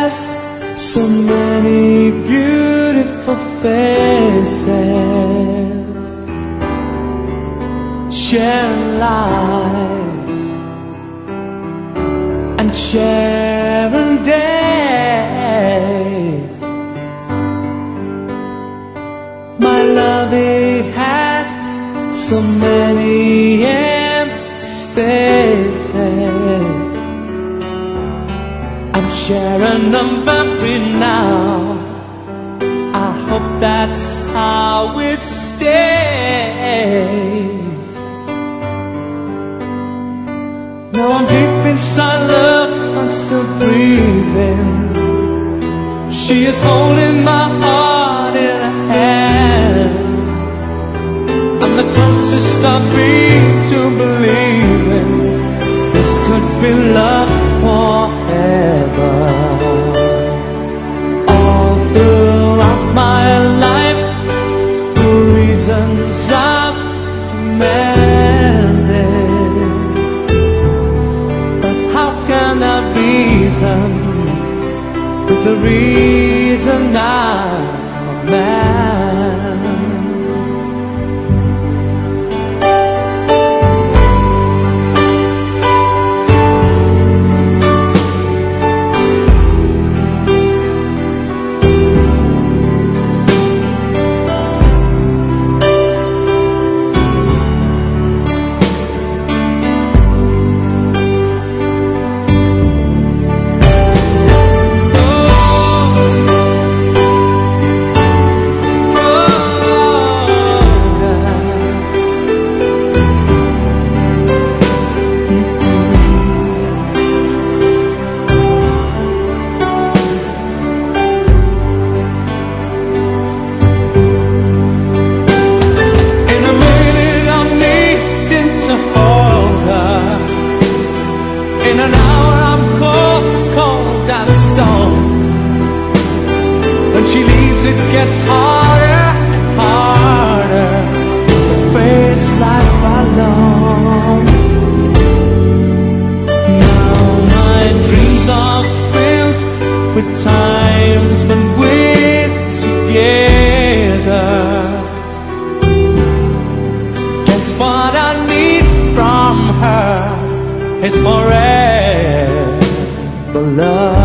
has so many beautiful faces, share lives and sharing days. My love, it had so many empty spaces. I'm sharing them every now. I hope that's how it stays. Now I'm deep inside love, I'm still breathing. She is holding my heart in her hand. I'm the closest I've been to believing this could be love forever. All throughout my life, the reasons I've demanded, but how can I reason with the reason I'm a man? In an hour I'm cold, cold as stone. When she leaves it gets harder and harder to face life alone. Now my dreams are filled with times when we're together. Guess what I need from her is forever love.